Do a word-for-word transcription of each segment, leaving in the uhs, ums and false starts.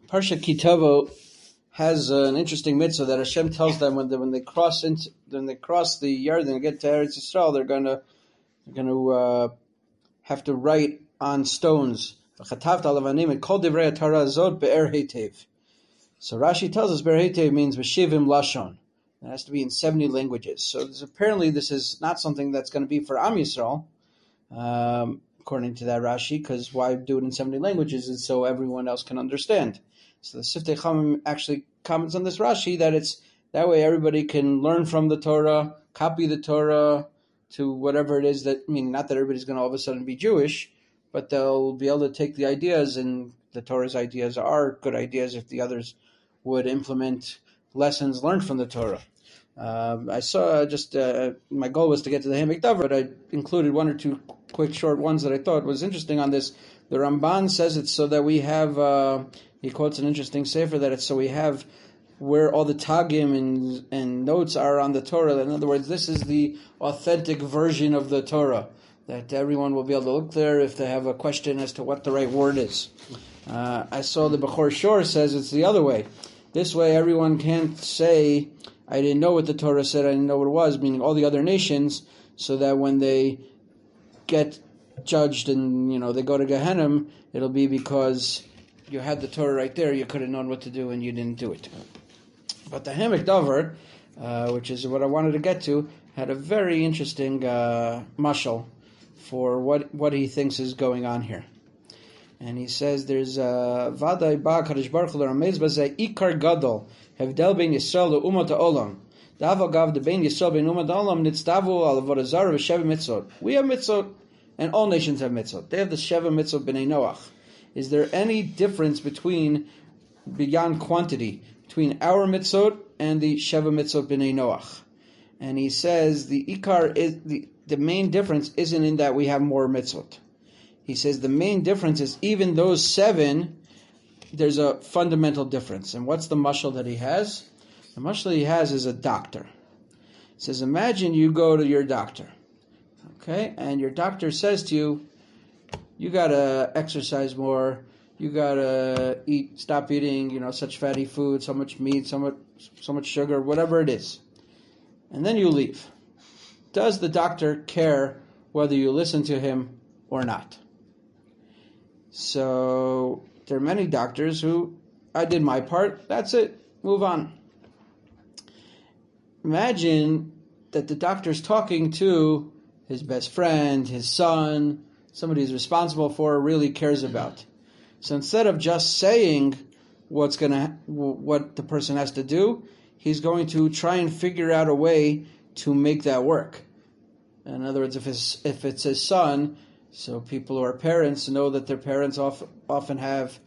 Parsha Kitavo has uh, an interesting mitzvah that Hashem tells them when they, when they cross into when they cross the Yarden and get to Eretz Yisrael, they're gonna they're gonna uh, have to write on stones. So Rashi tells us Be'er Heitev means B'shivim Lashon. It has to be in seventy languages. So this, apparently this is not something that's going to be for Am Yisrael, um, according to that Rashi, because why do it in seventy languages? It's so everyone else can understand. So the Siftei Chamim actually comments on this Rashi that it's that way everybody can learn from the Torah, copy the Torah to whatever it is that, I mean, not that everybody's going to all of a sudden be Jewish, but they'll be able to take the ideas, and the Torah's ideas are good ideas if the others would implement lessons learned from the Torah. Um, I saw just, uh, my goal was to get to the Ha'amek Davar, but I included one or two quick short ones that I thought was interesting on this. The Ramban says it's so that we have, uh, he quotes an interesting sefer that it's so we have where all the tagim and, and notes are on the Torah. In other words, this is the authentic version of the Torah, that everyone will be able to look there if they have a question as to what the right word is. Uh, I saw the Bechor Shor says it's the other way. This way everyone can't say, I didn't know what the Torah said, I didn't know what it was, meaning all the other nations, so that when they get judged and, you know, they go to Gehenna, it'll be because you had the Torah right there, you could have known what to do and you didn't do it. But the Ha'amek Davar, uh, which is what I wanted to get to, had a very interesting uh, mashal for what, what he thinks is going on here. And he says there's Vaday Ba Kadosh Baruch Hu Ramez Bazeh Ikar Gadol Hevdel Ben Yisrael Umat Olam Davagav the Ben Yisrael Ben Umat Olam Nitzdavu Al Avodah Zarah V'Sheva Mitzvot. We have mitzvot, and all nations have mitzvot. They have the Sheva Mitzvot B'nei Noach. Is there any difference between, beyond quantity, between our mitzvot and the Sheva Mitzvot B'nei Noach? And he says the Ikar is the the main difference isn't in that we have more mitzvot. He says the main difference is even those seven, there's a fundamental difference. And what's the mashal that he has? The mashal he has is a doctor. He says, imagine you go to your doctor, okay, and your doctor says to you, you gotta exercise more, you gotta eat, stop eating, you know, such fatty food, so much meat, so much, so much sugar, whatever it is. And then you leave. Does the doctor care whether you listen to him or not? So there are many doctors who, I did my part, that's it, move on. Imagine that the doctor's talking to his best friend, his son, somebody he's responsible for, really cares about. So instead of just saying what's gonna, what the person has to do, he's going to try and figure out a way to make that work. In other words, if his, if it's his son, so people who are parents know that their parents often, often have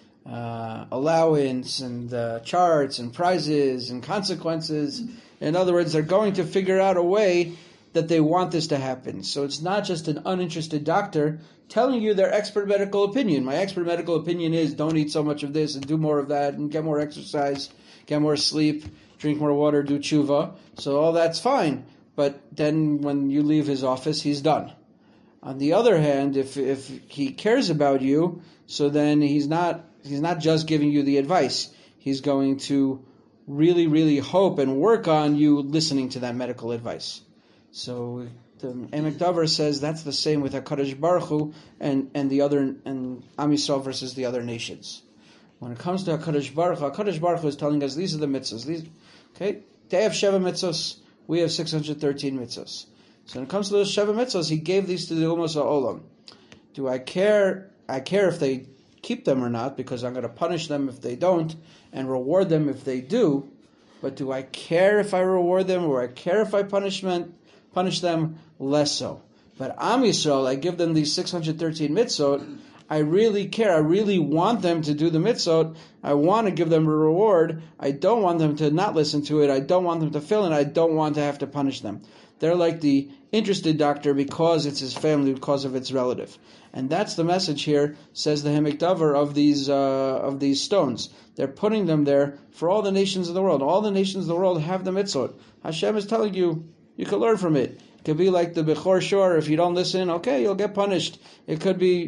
uh, allowance and uh, charts and prizes and consequences. In other words, they're going to figure out a way that they want this to happen. So it's not just an uninterested doctor telling you their expert medical opinion. My expert medical opinion is don't eat so much of this and do more of that and get more exercise, get more sleep, drink more water, do tshuva. So all that's fine. But then when you leave his office, he's done. On the other hand, if if he cares about you, so then he's not he's not just giving you the advice. He's going to really, really hope and work on you listening to that medical advice. So the Ha'amek Davar says that's the same with HaKadosh Baruch Hu and, and the other and Am Yisrael versus the other nations. When it comes to HaKadosh Baruch Hu, HaKadosh Baruch Hu is telling us these are the mitzvahs. These, okay, they have Sheva mitzvahs. We have six hundred thirteen mitzvahs. So when it comes to those Sheva mitzvahs, he gave these to the Umas HaOlam. Do I care? I care if they keep them or not, because I'm going to punish them if they don't and reward them if they do. But do I care if I reward them or I care if I punish them? Punish them? Less so. But Am Yisrael, I give them these six hundred thirteen mitzvot. I really care. I really want them to do the mitzvot. I want to give them a reward. I don't want them to not listen to it. I don't want them to fail, and I don't want to have to punish them. They're like the interested doctor because it's his family, because of its relative. And that's the message here, says the Ha'amek Davar, of these uh, of these stones. They're putting them there for all the nations of the world. All the nations of the world have the mitzvot. Hashem is telling you, you can learn from it. It could be like the Bechor Shor. If you don't listen, okay, you'll get punished. It could be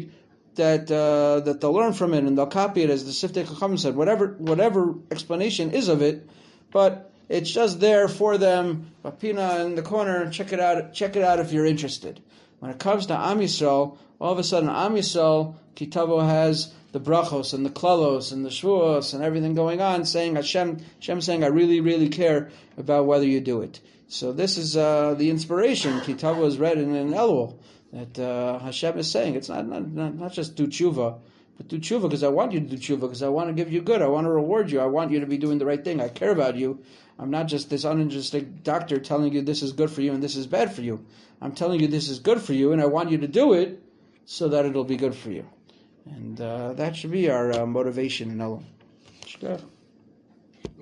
that uh, that they'll learn from it and they'll copy it, as the Siftei Chacham said, whatever whatever explanation is of it, but it's just there for them, Papina in the corner, check it out, check it out if you're interested. When it comes to Am Yisrael, all of a sudden Am Yisrael, Kitavo has the brachos and the klalos and the shvuos and everything going on, saying Hashem, Hashem saying, I really, really care about whether you do it. So this is uh, the inspiration. Kitavo is read in an Elul that uh, Hashem is saying. It's not not, not, not just do tshuva, but do tshuva because I want you to do tshuva, because I want to give you good. I want to reward you. I want you to be doing the right thing. I care about you. I'm not just this uninterested doctor telling you this is good for you and this is bad for you. I'm telling you this is good for you, and I want you to do it so that it'll be good for you. And uh, that should be our uh, motivation in Elul.